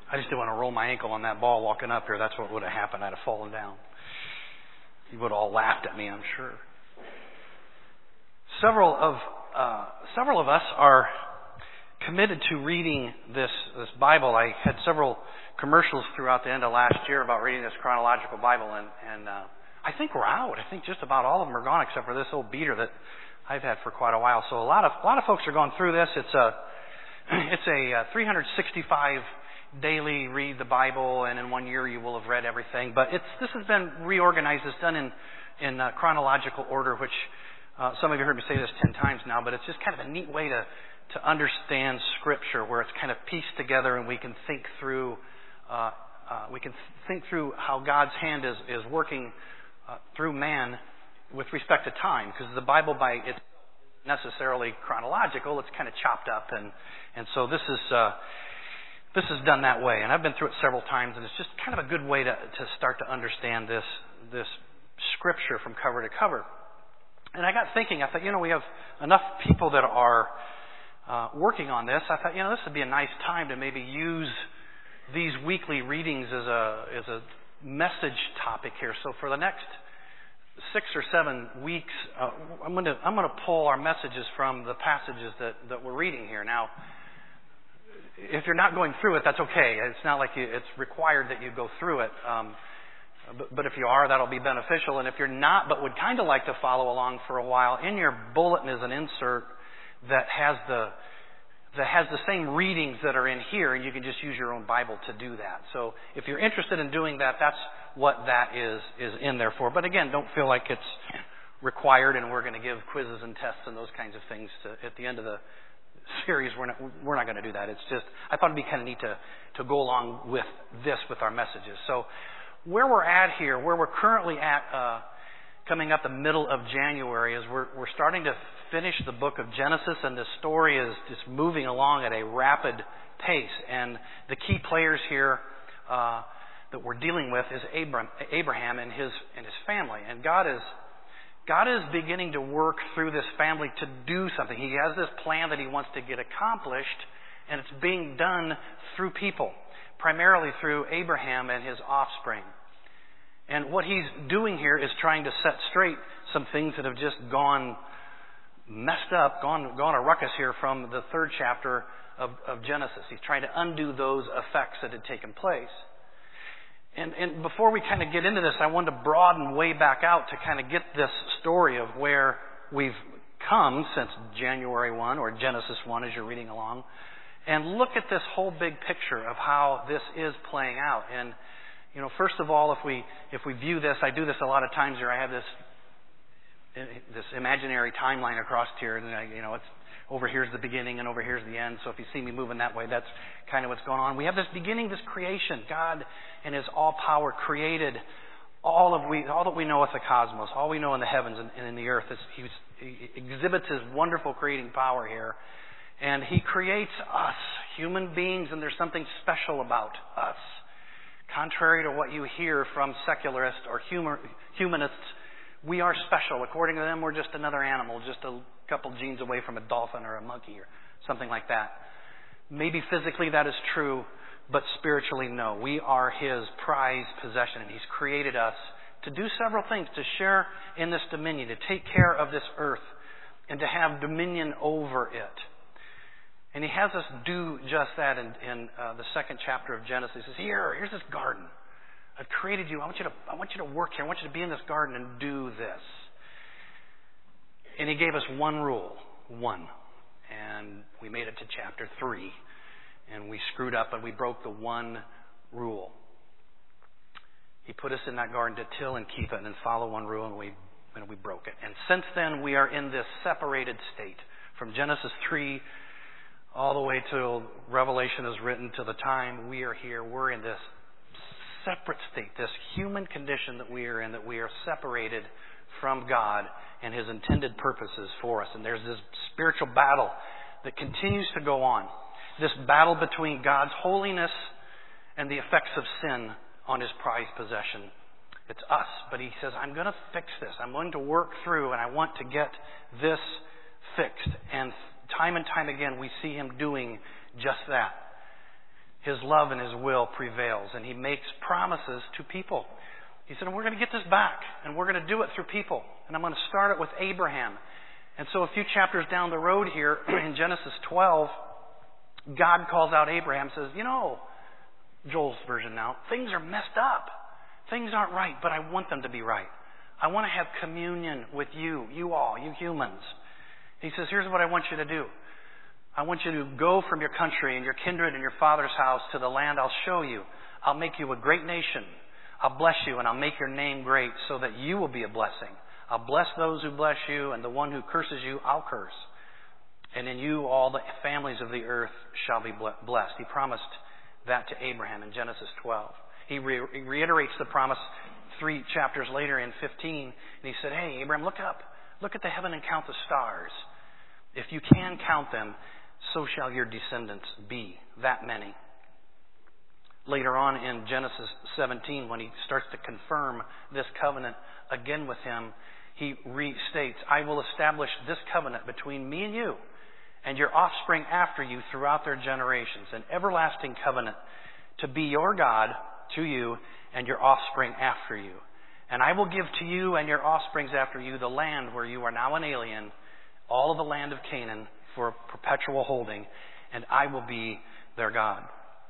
I just didn't want to roll my ankle on that ball walking up here. That's what would have happened. I'd have fallen down. You would have all laughed at me, I'm sure. Several of us are committed to reading this Bible. I had several commercials throughout the end of last year about reading this chronological Bible, and I think we're out. I think just about all of them are gone except for this old beater that I've had for quite a while. So a lot of folks are going through this. It's a 365 daily read the Bible, and in 1 year you will have read everything. But this has been reorganized. It's done in chronological order, which some of you heard me say this 10 times now, but it's just kind of a neat way to understand Scripture, where it's kind of pieced together, and we can think through how God's hand is working through man with respect to time, because the Bible by its necessarily chronological, it's kind of chopped up, and so this is done that way, and I've been through it several times, and it's just kind of a good way to start to understand this Scripture from cover to cover. And I got thinking, I thought, we have enough people that are working on this. I thought, this would be a nice time to maybe use these weekly readings as a message topic here. So for the next 6 or 7 weeks, I'm going to pull our messages from the passages that we're reading here. Now, if you're not going through it, that's okay. It's not like it's required that you go through it. But if you are, that'll be beneficial. And if you're not, but would kind of like to follow along for a while, in your bulletin is an insert that has the same readings that are in here, and you can just use your own Bible to do that. So if you're interested in doing that, that's what that is in there for. But again, don't feel like it's required, and we're going to give quizzes and tests and those kinds of things at the end of the series. We're not going to do that. It's just, I thought it'd be kind of neat to go along with this with our messages. So where we're at here, where we're currently at, coming up the middle of January, is we're starting to finish the book of Genesis, and the story is just moving along at a rapid pace. And the key players here that we're dealing with is Abraham and his family. And God is beginning to work through this family to do something. He has this plan that he wants to get accomplished, and it's being done through people, primarily through Abraham and his offspring. And what he's doing here is trying to set straight some things that have just gone messed up, gone a ruckus here from the 3rd chapter of Genesis. He's trying to undo those effects that had taken place. And before we kind of get into this, I wanted to broaden way back out to kind of get this story of where we've come since January 1 or Genesis 1 as you're reading along, and look at this whole big picture of how this is playing out. And first of all, if we view this, I do this a lot of times here. I have this imaginary timeline across here, and it's over here's the beginning and over here's the end. So if you see me moving that way, that's kind of what's going on. We have this beginning, this creation. God in His all power created all that we know of the cosmos, all we know in the heavens and in the earth. He exhibits His wonderful creating power here, and He creates us, human beings, and there's something special about us. Contrary to what you hear from secularists or humanists, we are special. According to them, we're just another animal, just a couple genes away from a dolphin or a monkey or something like that. Maybe physically that is true, but spiritually, no. We are His prized possession, and He's created us to do several things, to share in this dominion, to take care of this earth, and to have dominion over it. And He has us do just that in the 2nd chapter of Genesis. He says, here's this garden. I've created you. I want you to work here. I want you to be in this garden and do this. And He gave us one rule. One. And we made it to chapter 3. And we screwed up and we broke the one rule. He put us in that garden to till and keep it and then follow one rule, and we broke it. And since then, we are in this separated state. From Genesis 3 all the way till Revelation is written to the time we are here, we're in this separate state, this human condition that we are in, that we are separated from God and His intended purposes for us. And there's this spiritual battle that continues to go on. This battle between God's holiness and the effects of sin on His prized possession. It's us, but He says, I'm going to fix this. I'm going to work through, and I want to get this fixed. And time again, we see Him doing just that. His love and His will prevails, and He makes promises to people. He said, we're going to get this back, and we're going to do it through people. And I'm going to start it with Abraham. And so a few chapters down the road here, in Genesis 12, God calls out Abraham and says, Joel's version now, things are messed up. Things aren't right, but I want them to be right. I want to have communion with you all, you humans. He says, here's what I want you to do. I want you to go from your country and your kindred and your father's house to the land I'll show you. I'll make you a great nation. I'll bless you, and I'll make your name great so that you will be a blessing. I'll bless those who bless you, and the one who curses you, I'll curse. And in you all the families of the earth shall be blessed. He promised that to Abraham in Genesis 12. He reiterates the promise 3 chapters later in 15. And he said, hey, Abraham, look up. Look at the heaven and count the stars. If you can count them, so shall your descendants be, that many. Later on in Genesis 17, when he starts to confirm this covenant again with him, he restates, I will establish this covenant between me and you and your offspring after you throughout their generations, an everlasting covenant to be your God to you and your offspring after you. And I will give to you and your offsprings after you the land where you are now an alien, all of the land of Canaan for perpetual holding, and I will be their God.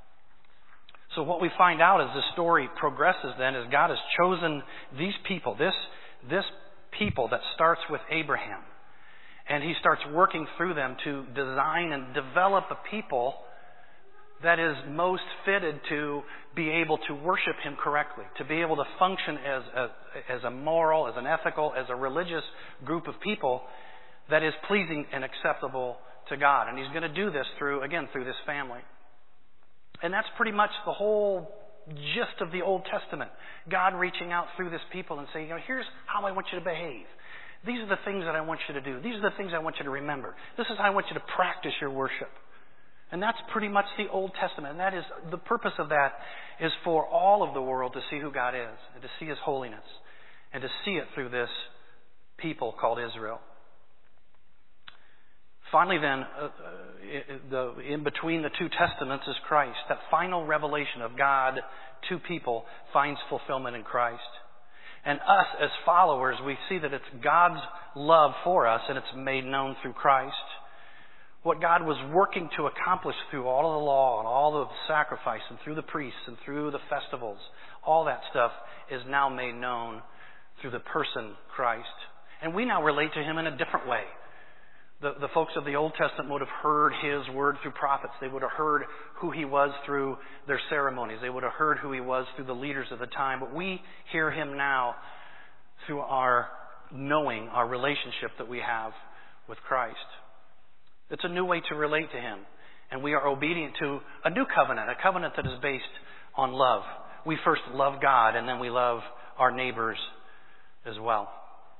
So what we find out as the story progresses then is God has chosen these people, this people that starts with Abraham. And He starts working through them to design and develop a people that is most fitted to be able to worship Him correctly, to be able to function as a moral, as an ethical, as a religious group of people that is pleasing and acceptable to God. And He's going to do this through this family. And that's pretty much the whole gist of the Old Testament. God reaching out through this people and saying, here's how I want you to behave. These are the things that I want you to do. These are the things I want you to remember. This is how I want you to practice your worship. And that's pretty much the Old Testament. And that is, the purpose of that is for all of the world to see who God is and to see His holiness and to see it through this people called Israel. Finally then, in between the 2 testaments is Christ. That final revelation of God to people finds fulfillment in Christ. And us as followers, we see that it's God's love for us and it's made known through Christ. What God was working to accomplish through all of the law and all of the sacrifice and through the priests and through the festivals, all that stuff is now made known through the person Christ. And we now relate to Him in a different way. The folks of the Old Testament would have heard His word through prophets. They would have heard who He was through their ceremonies. They would have heard who He was through the leaders of the time. But we hear Him now through our knowing, our relationship that we have with Christ. It's a new way to relate to Him. And we are obedient to a new covenant, a covenant that is based on love. We first love God and then we love our neighbors as well.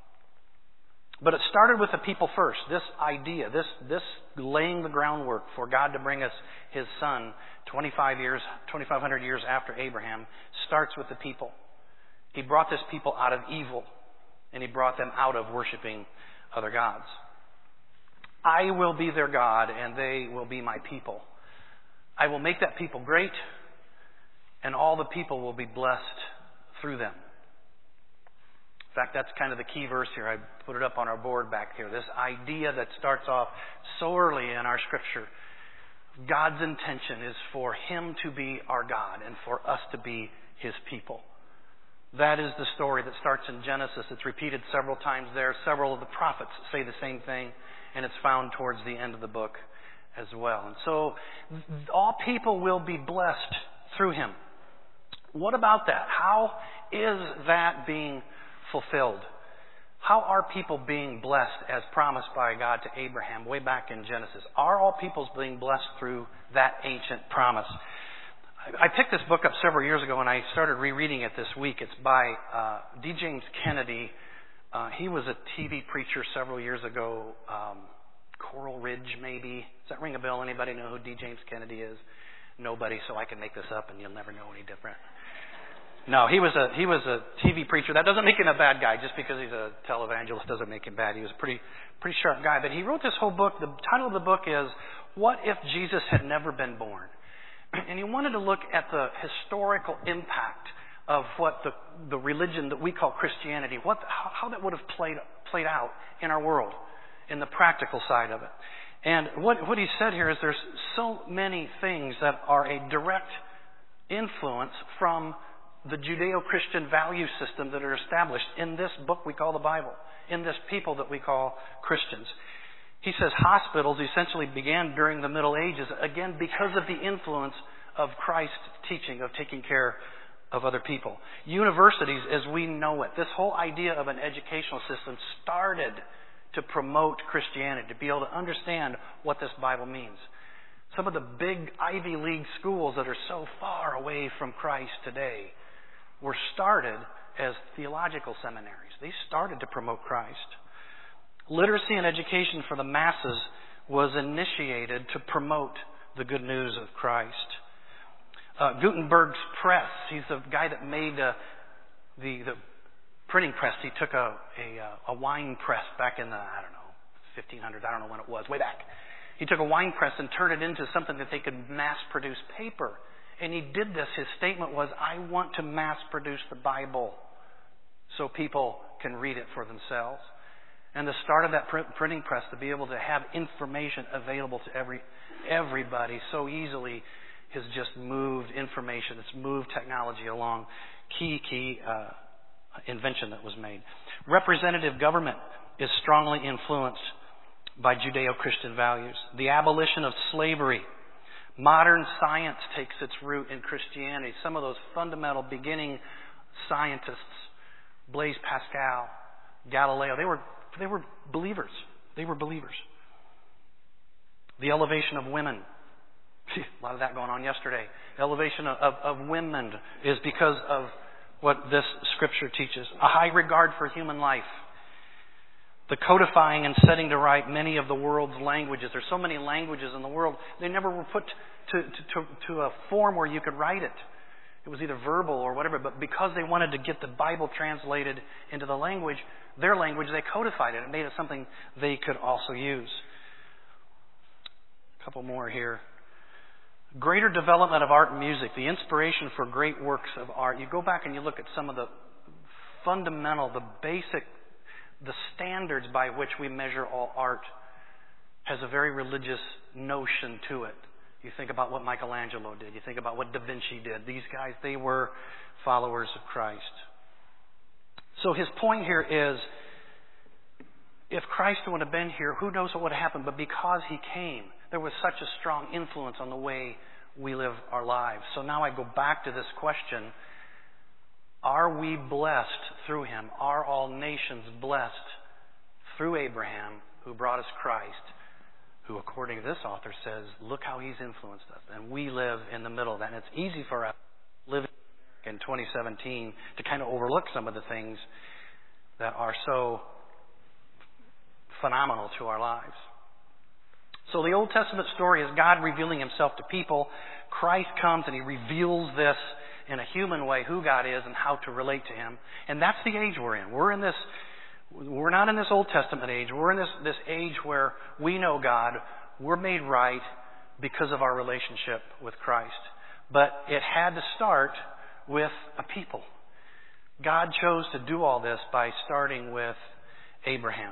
But it started with the people first. This idea, this laying the groundwork for God to bring us His Son 2,500 years after Abraham starts with the people. He brought this people out of evil and He brought them out of worshiping other gods. I will be their God and they will be my people. I will make that people great and all the people will be blessed through them. In fact, that's kind of the key verse here. I put it up on our board back here. This idea that starts off so early in our Scripture. God's intention is for Him to be our God and for us to be His people. That is the story that starts in Genesis. It's repeated several times there. Several of the prophets say the same thing, and it's found towards the end of the book as well. And so all people will be blessed through Him. What about that? How is that being fulfilled? How are people being blessed as promised by God to Abraham way back in Genesis? Are all peoples being blessed through that ancient promise? I picked this book up several years ago and I started rereading it this week. It's by D. James Kennedy. He was a TV preacher several years ago. Coral Ridge, maybe. Does that ring a bell? Anybody know who D. James Kennedy is? Nobody, so I can make this up and you'll never know any different. No, he was a TV preacher. That doesn't make him a bad guy. Just because he's a televangelist doesn't make him bad. He was a pretty sharp guy. But he wrote this whole book. The title of the book is, What If Jesus Had Never Been Born? And he wanted to look at the historical impact of what the religion that we call Christianity, how that would have played out in our world, in the practical side of it. And what he said here is there's so many things that are a direct influence from the Judeo-Christian value system that are established in this book we call the Bible, in this people that we call Christians. He says hospitals essentially began during the Middle Ages, again, because of the influence of Christ's teaching of taking care of other people. Universities, as we know it, this whole idea of an educational system started to promote Christianity, to be able to understand what this Bible means. Some of the big Ivy League schools that are so far away from Christ today were started as theological seminaries. They started to promote Christ. Literacy and education for the masses was initiated to promote the good news of Christ. Gutenberg's press, he's the guy that made the printing press. He took a wine press back in the, 1500s, I don't know when it was, way back. He took a wine press and turned it into something that they could mass produce paper. And he did this. His statement was, I want to mass produce the Bible so people can read it for themselves. And the start of that printing press, to be able to have information available to everybody so easily, has just moved information. It's moved technology along. Key invention that was made. Representative government is strongly influenced by Judeo-Christian values. The abolition of slavery. Modern science takes its root in Christianity. Some of those fundamental beginning scientists, Blaise Pascal, Galileo, they were believers. They were believers. The elevation of women. A lot of that going on yesterday. The elevation of women is because of what this scripture teaches. A high regard for human life. The codifying and setting to right many of the world's languages. There's so many languages in the world. They never were put to a form where you could write it. It was either verbal or whatever. But because they wanted to get the Bible translated into their language, they codified it. It made it something they could also use. A couple more here. Greater development of art and music. The inspiration for great works of art. You go back and you look at some of the fundamental, the basic, the standards by which we measure all art has a very religious notion to it. You think about what Michelangelo did. You think about what Da Vinci did. These guys, they were followers of Christ. So his point here is, if Christ would have been here, who knows what would have happened? But because he came, there was such a strong influence on the way we live our lives. So now I go back to this question. Are we blessed through him? Are all nations blessed through Abraham, who brought us Christ, who, according to this author, says, look how he's influenced us. And we live in the middle of that. And it's easy for us living in 2017 to kind of overlook some of the things that are so phenomenal to our lives. So the Old Testament story is God revealing himself to people. Christ comes and he reveals this in a human way, who God is and how to relate to him. And that's the age we're in. We're not in this Old Testament age. We're in this age where we know God. We're made right because of our relationship with Christ. But it had to start with a people. God chose to do all this by starting with Abraham.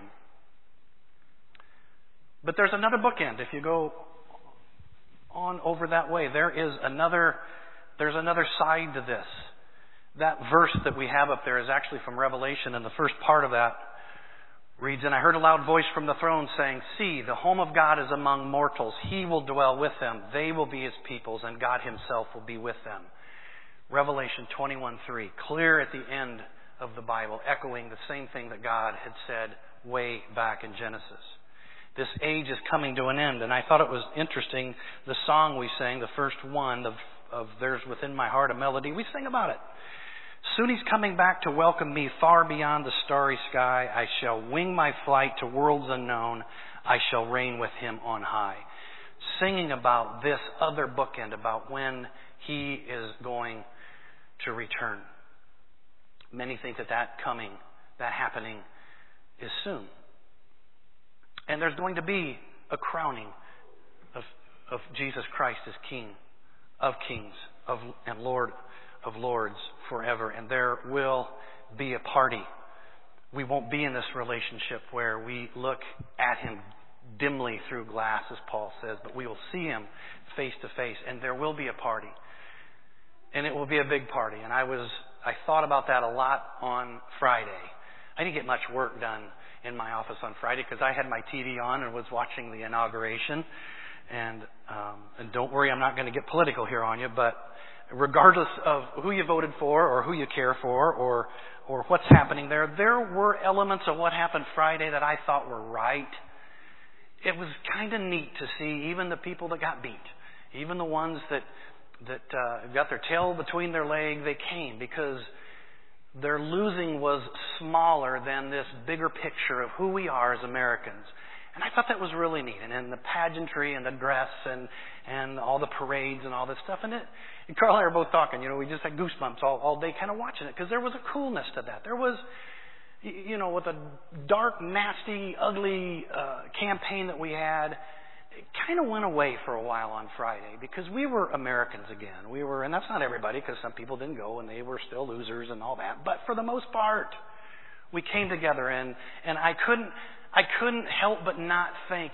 But there's another bookend. If you go on over that way, there's another side to this. That verse that we have up there is actually from Revelation, and the first part of that reads, And I heard a loud voice from the throne saying, See, the home of God is among mortals. He will dwell with them. They will be his peoples, and God himself will be with them. Revelation 21:3, clear at the end of the Bible, echoing the same thing that God had said way back in Genesis. This age is coming to an end, and I thought it was interesting, the song we sang, the first one of There's Within My Heart a Melody, we sing about it. Soon he's coming back to welcome me far beyond the starry sky. I shall wing my flight to worlds unknown. I shall reign with him on high. Singing about this other bookend, about when he is going to return. Many think that happening is soon. And there's going to be a crowning of Jesus Christ as King of kings and Lord of lords forever. And there will be a party. We won't be in this relationship where we look at him dimly through glass, as Paul says, but we will see him face to face, and there will be a party. And it will be a big party. And I thought about that a lot on Friday. I didn't get much work done in my office on Friday because I had my TV on and was watching the inauguration. And don't worry, I'm not going to get political here on you, but regardless of who you voted for or who you care for or what's happening there were elements of what happened Friday that I thought were right. It was kind of neat to see even the people that got beat, even the ones that got their tail between their legs, they came because their losing was smaller than this bigger picture of who we are as Americans. And I thought that was really neat. And then the pageantry and the dress and all the parades and all this stuff. And Carl and I were both talking, we just had goosebumps all day kind of watching it because there was a coolness to that. There was, with a dark, nasty, ugly campaign that we had, it kind of went away for a while on Friday because we were Americans again. And that's not everybody because some people didn't go and they were still losers and all that. But for the most part, we came together and I couldn't help but not think,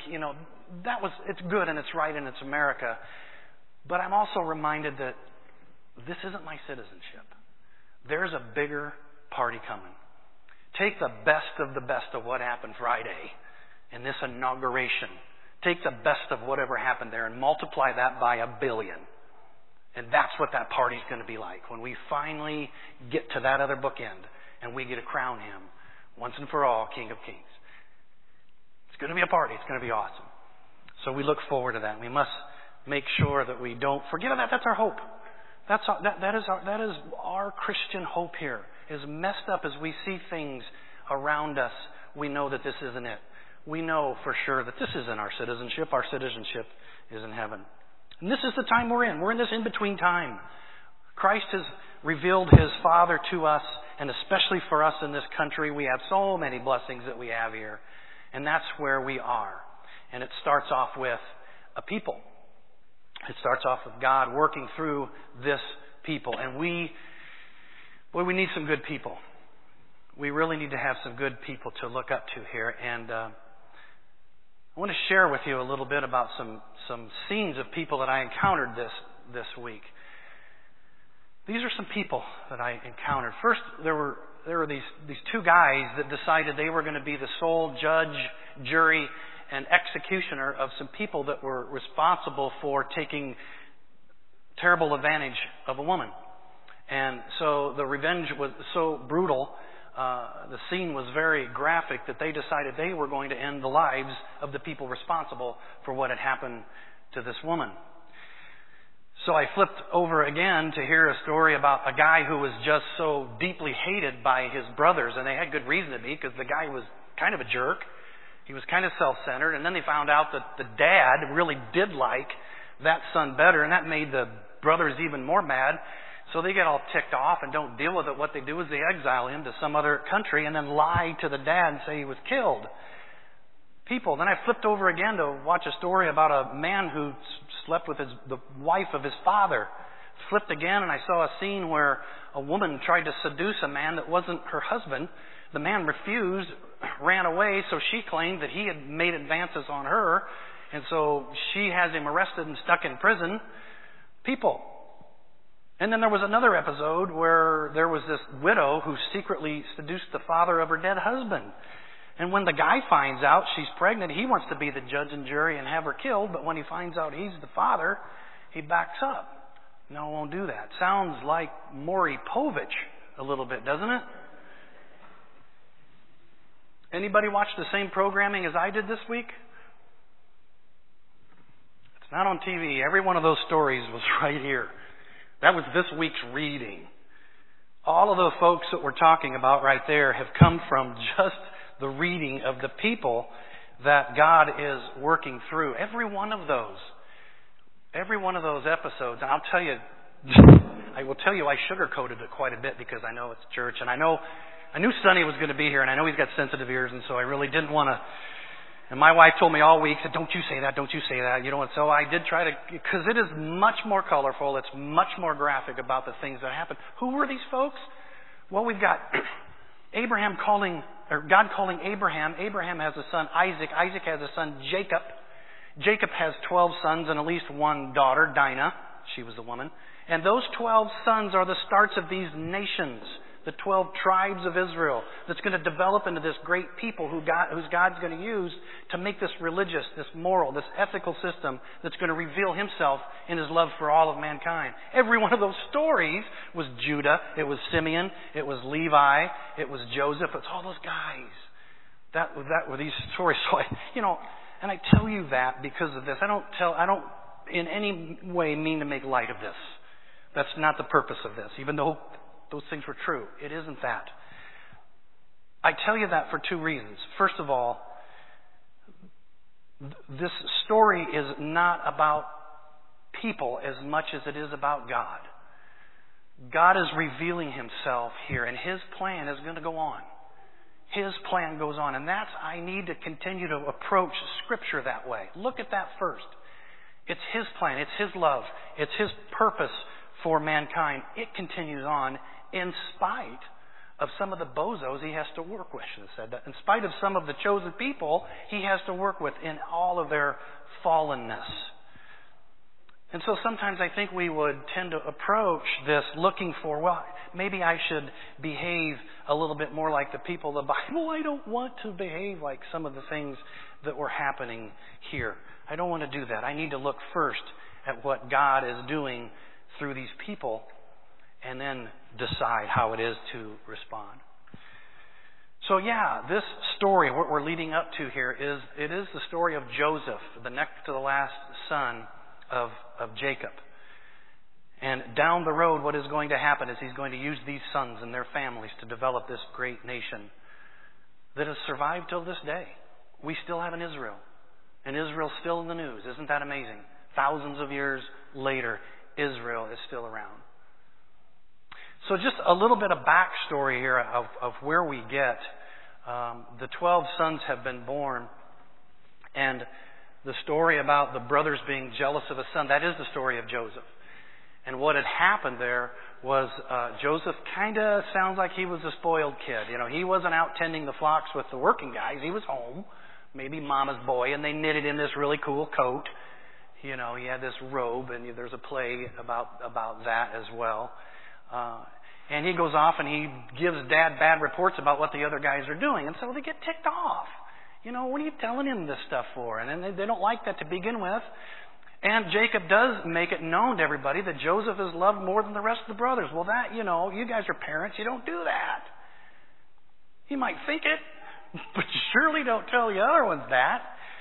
it's good and it's right and it's America. But I'm also reminded that this isn't my citizenship. There's a bigger party coming. Take the best of what happened Friday in this inauguration. Take the best of whatever happened there and multiply that by 1 billion. And that's what that party's going to be like when we finally get to that other bookend and we get to crown him once and for all King of Kings. It's going to be a party. It's going to be awesome. So we look forward to that. We must make sure that we don't forget that. That's our hope. That is our Christian hope here. As messed up as we see things around us, we know that this isn't it. We know for sure that this isn't our citizenship. Our citizenship is in heaven. And this is the time we're in. We're in this in-between time. Christ has revealed his Father to us, and especially for us in this country, we have so many blessings that we have here. And that's where we are. And it starts off with a people. It starts off with God working through this people. And we need some good people. We really need to have some good people to look up to here. And I want to share with you a little bit about some scenes of people that I encountered this week. These are some people that I encountered. First, there were these two guys that decided they were going to be the sole judge, jury, and executioner of some people that were responsible for taking terrible advantage of a woman. And so the revenge was so brutal, the scene was very graphic that they decided they were going to end the lives of the people responsible for what had happened to this woman. So I flipped over again to hear a story about a guy who was just so deeply hated by his brothers, and they had good reason to be because the guy was kind of a jerk. He was kind of self-centered, and then they found out that the dad really did like that son better, and that made the brothers even more mad. So they get all ticked off and don't deal with it. What they do is they exile him to some other country and then lie to the dad and say he was killed. People. Then I flipped over again to watch a story about a man who slept with the wife of his father. Flipped again and I saw a scene where a woman tried to seduce a man that wasn't her husband. The man refused, ran away, so she claimed that he had made advances on her. And so she has him arrested and stuck in prison. People. And then there was another episode where there was this widow who secretly seduced the father of her dead husband. And when the guy finds out she's pregnant, he wants to be the judge and jury and have her killed. But when he finds out he's the father, he backs up. No, won't do that. Sounds like Maury Povich a little bit, doesn't it? Anybody watch the same programming as I did this week? It's not on TV. Every one of those stories was right here. That was this week's reading. All of those folks that we're talking about right there have come from just the reading of the people that God is working through. Every one of those episodes, and I will tell you I sugarcoated it quite a bit because I know it's church, and I knew Sonny was going to be here, and I know he's got sensitive ears, and so I really didn't want to And my wife told me all week, said, don't you say that, don't you say that. You know, and so I did try to, because it is much more colorful. It's much more graphic about the things that happened. Who were these folks? Well, we've got God calling Abraham. Abraham has a son, Isaac. Isaac has a son, Jacob. Jacob has 12 sons and at least one daughter, Dinah. She was the woman. And those 12 sons are the starts of these nations, the 12 tribes of Israel, that's going to develop into this great people whose God's going to use to make this religious, this moral, this ethical system that's going to reveal himself in his love for all of mankind. Every one of those stories was Judah, it was Simeon, it was Levi, it was Joseph, it's all those guys. That were these stories. So and I tell you that because of this. I don't in any way mean to make light of this. That's not the purpose of this, even though those things were true. It isn't that. I tell you that for two reasons. First of all, this story is not about people as much as it is about God. God is revealing himself here, and his plan is going to go on. His plan goes on, and I need to continue to approach Scripture that way. Look at that first. It's his plan. It's his love. It's his purpose for mankind. It continues on in spite of some of the bozos he has to work with. I should have said that. In spite of some of the chosen people he has to work with in all of their fallenness. And so sometimes I think we would tend to approach this looking for, well, maybe I should behave a little bit more like the people of the Bible. I don't want to behave like some of the things that were happening here. I don't want to do that. I need to look first at what God is doing through these people and then decide how it is to respond. So this story, what we're leading up to here is the story of Joseph, the next to the last son of Jacob. And down the road, what is going to happen is he's going to use these sons and their families to develop this great nation that has survived till this day. We still have an Israel. And Israel's still in the news. Isn't that amazing? Thousands of years later, Israel is still around. So just a little bit of backstory here of where we get. The 12 sons have been born. And the story about the brothers being jealous of a son, that is the story of Joseph. And what had happened there was Joseph kind of sounds like he was a spoiled kid. He wasn't out tending the flocks with the working guys. He was home, maybe mama's boy, and they knitted him this really cool coat. He had this robe, and there's a play about that as well. And he goes off and he gives Dad bad reports about what the other guys are doing. And so they get ticked off. What are you telling him this stuff for? And then they don't like that to begin with. And Jacob does make it known to everybody that Joseph is loved more than the rest of the brothers. Well, you guys are parents. You don't do that. He might think it, but you surely don't tell the other ones that.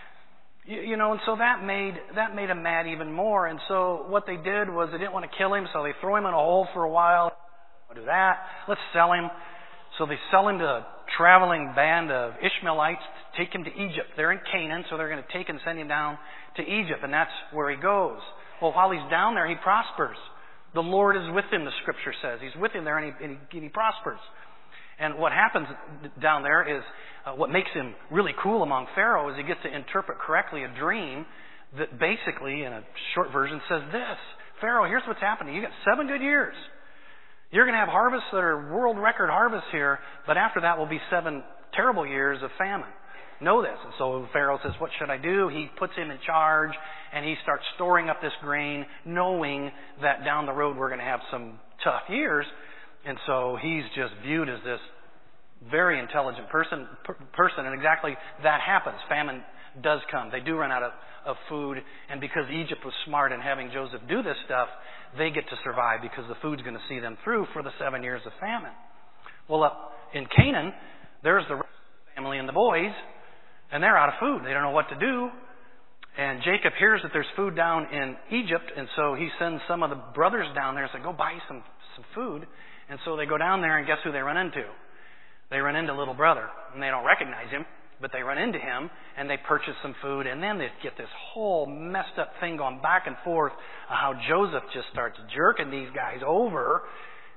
And so that made him mad even more. And so what they did was they didn't want to kill him, so they throw him in a hole for a while. I'll do that. Let's sell him. So they sell him to a traveling band of Ishmaelites to take him to Egypt. They're in Canaan, so they're going to take and send him down to Egypt, and that's where he goes. Well, while he's down there, he prospers. The Lord is with him, the Scripture says. He's with him there, and he prospers. And what happens down there is what makes him really cool among Pharaoh is he gets to interpret correctly a dream that basically, in a short version, says this. Pharaoh, here's what's happening. You got 7 good years. You're going to have harvests that are world record harvests here, but after that will be 7 terrible years of famine. Know this. And so Pharaoh says, what should I do? He puts him in charge, and he starts storing up this grain, knowing that down the road we're going to have some tough years. And so he's just viewed as this very intelligent person, and exactly that happens. Famine does come. They do run out of food, and because Egypt was smart in having Joseph do this stuff, they get to survive because the food's going to see them through for the 7 years of famine. Well, up in Canaan, there's the rest of the family and the boys, and they're out of food. They don't know what to do. And Jacob hears that there's food down in Egypt, and so he sends some of the brothers down there and says, go buy some food. And so they go down there, and guess who they run into? They run into little brother, and they don't recognize him, but they run into him, and they purchase some food, and then they get this whole messed up thing going back and forth, how Joseph just starts jerking these guys over,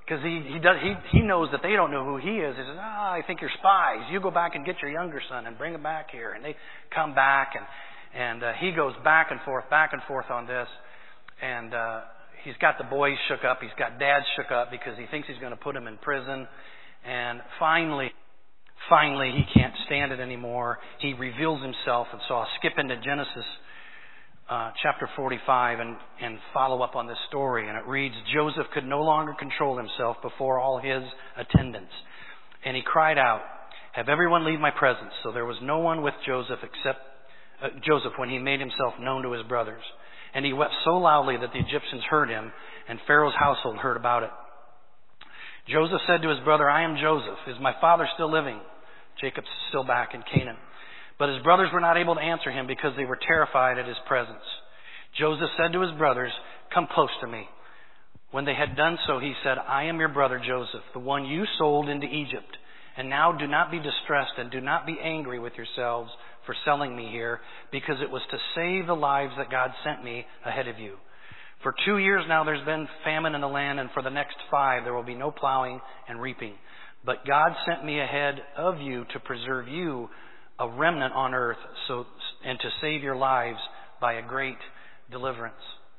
Because he knows that they don't know who he is. He says, I think you're spies. You go back and get your younger son and bring him back here. And they come back, and he goes back and forth on this. And he's got the boys shook up. He's got Dad shook up because he thinks he's going to put him in prison. And finally, he can't stand it anymore. He reveals himself. And so I'll skip into Genesis chapter 45 and follow up on this story. And it reads, Joseph could no longer control himself before all his attendants. And he cried out, have everyone leave my presence. So there was no one with Joseph except Joseph when he made himself known to his brothers. And he wept so loudly that the Egyptians heard him, and Pharaoh's household heard about it. Joseph said to his brother, I am Joseph. Is my father still living? Jacob's still back in Canaan. But his brothers were not able to answer him because they were terrified at his presence. Joseph said to his brothers, come close to me. When they had done so, he said, I am your brother Joseph, the one you sold into Egypt. And now do not be distressed and do not be angry with yourselves for selling me here, because it was to save the lives that God sent me ahead of you. For 2 years now there's been famine in the land, and for the next 5 there will be no plowing and reaping. But God sent me ahead of you to preserve you, a remnant on earth, and to save your lives by a great deliverance.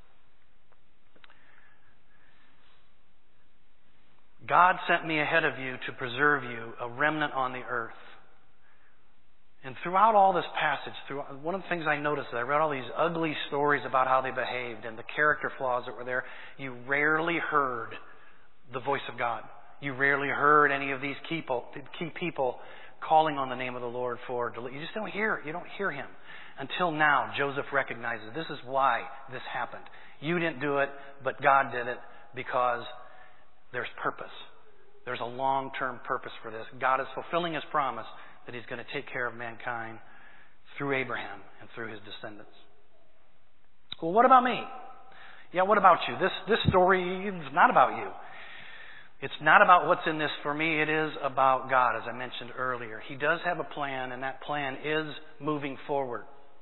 God sent me ahead of you to preserve you, a remnant on the earth. And throughout all this passage, one of the things I noticed as I read all these ugly stories about how they behaved and the character flaws that were there, you rarely heard the voice of God. You rarely heard any of these key people calling on the name of the Lord for deliverance. You just don't hear it. You don't hear him. Until now, Joseph recognizes this is why this happened. You didn't do it, but God did it because there's purpose. There's a long-term purpose for this. God is fulfilling his promise that he's going to take care of mankind through Abraham and through his descendants. Well, what about me? Yeah, what about you? This story is not about you. It's not about what's in this for me. It is about God, as I mentioned earlier. He does have a plan, and that plan is moving forward.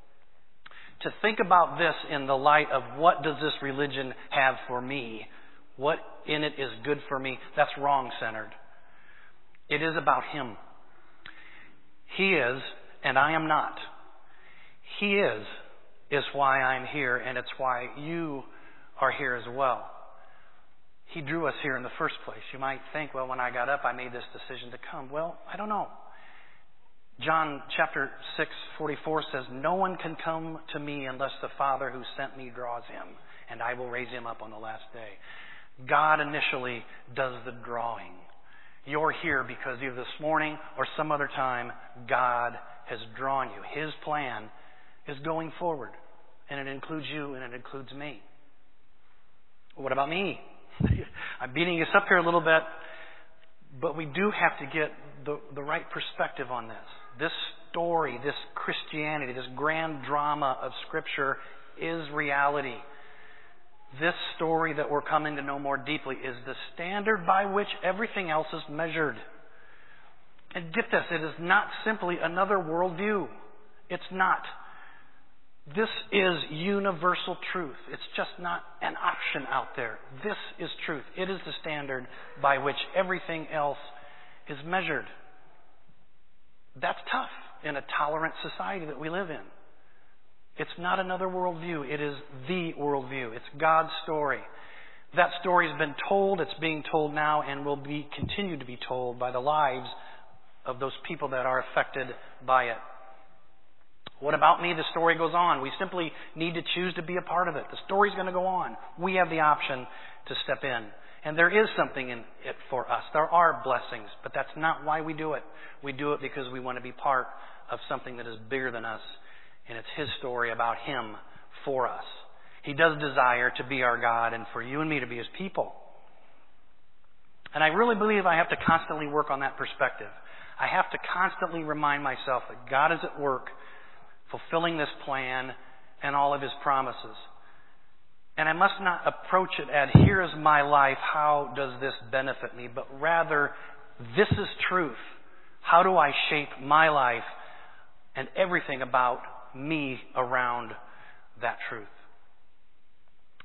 To think about this in the light of what does this religion have for me, what in it is good for me, that's wrong-centered. It is about him. He is, and I am not. He is why I'm here, and it's why you are here as well. He drew us here in the first place. You might think, well, when I got up, I made this decision to come. Well, I don't know. John chapter 6:44 says, no one can come to me unless the Father who sent me draws him, and I will raise him up on the last day. God initially does the drawing. You're here because either this morning or some other time, God has drawn you. His plan is going forward, and it includes you and it includes me. What about me? I'm beating us up here a little bit, but we do have to get the right perspective on this. This story, this Christianity, this grand drama of Scripture is reality. This story that we're coming to know more deeply is the standard by which everything else is measured. And get this, it is not simply another worldview. It's not. This is universal truth. It's just not an option out there. This is truth. It is the standard by which everything else is measured. That's tough in a tolerant society that we live in. It's not another worldview. It is the worldview. It's God's story. That story has been told. It's being told now and will continue to be told by the lives of those people that are affected by it. What about me? The story goes on. We simply need to choose to be a part of it. The story's going to go on. We have the option to step in. And there is something in it for us. There are blessings, but that's not why we do it. We do it because we want to be part of something that is bigger than us. And it's his story about him for us. He does desire to be our God and for you and me to be his people. And I really believe I have to constantly work on that perspective. I have to constantly remind myself that God is at work fulfilling this plan and all of his promises. And I must not approach it as, here's my life, how does this benefit me? But rather, this is truth. How do I shape my life and everything about me around that truth?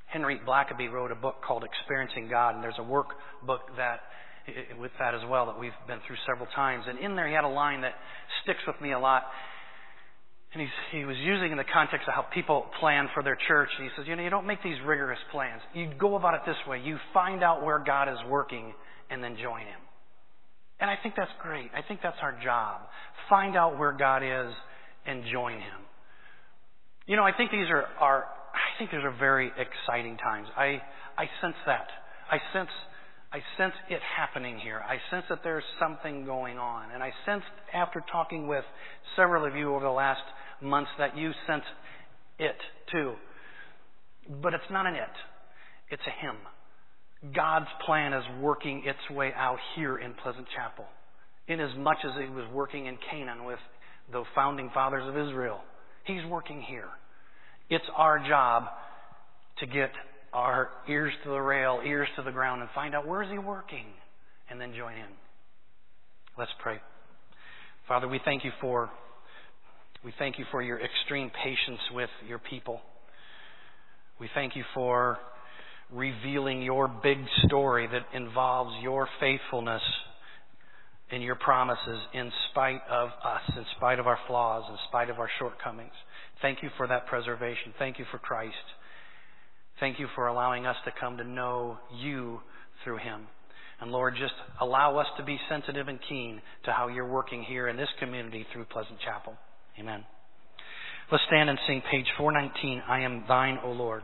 Henry Blackaby wrote a book called Experiencing God, and there's a workbook that with that as well that we've been through several times. And in there he had a line that sticks with me a lot. And he was using in the context of how people plan for their church. And he says, you don't make these rigorous plans. You go about it this way. You find out where God is working and then join Him. And I think that's great. I think that's our job. Find out where God is and join Him. I think these are very exciting times. I sense that. I sense it happening here. I sense that there's something going on. And I sense, after talking with several of you over the last months, that you sense it too. But it's not an it. It's a Him. God's plan is working its way out here in Pleasant Chapel, in as much as He was working in Canaan with the founding fathers of Israel. He's working here. It's our job to get our ears to the rail, ears to the ground, and find out where is He working, and then join in. Let's pray. Father, we thank you for your extreme patience with your people. We thank you for revealing your big story that involves your faithfulness and your promises in spite of us, in spite of our flaws, in spite of our shortcomings. Thank you for that preservation. Thank you for Christ. Thank you for allowing us to come to know you through Him. And Lord, just allow us to be sensitive and keen to how you're working here in this community through Pleasant Chapel. Amen. Let's stand and sing page 419, I Am Thine, O Lord.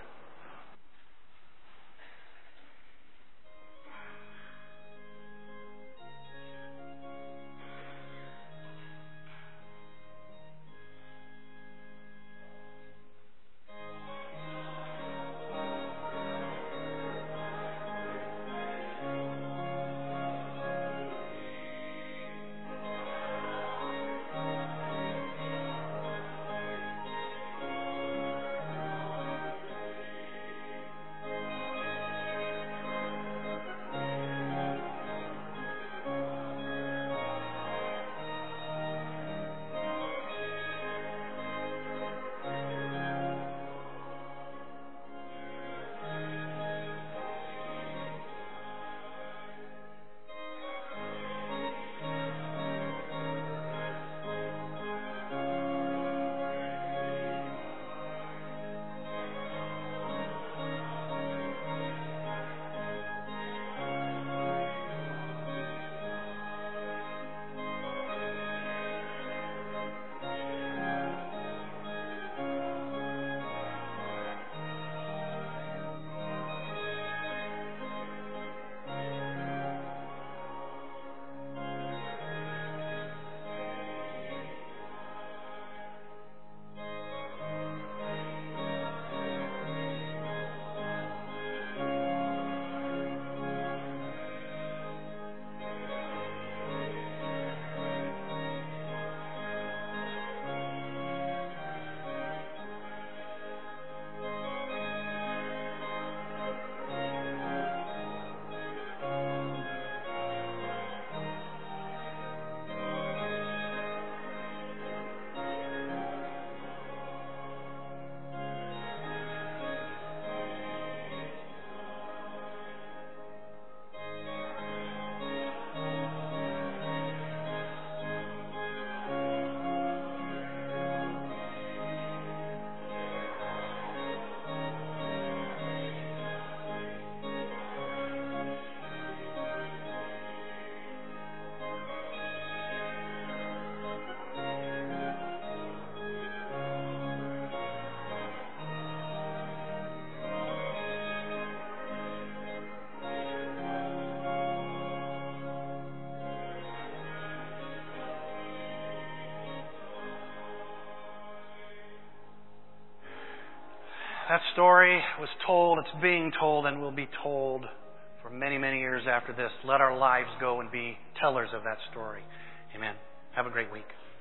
That story was told, it's being told, and will be told for many, many years after this. Let our lives go and be tellers of that story. Amen. Have a great week.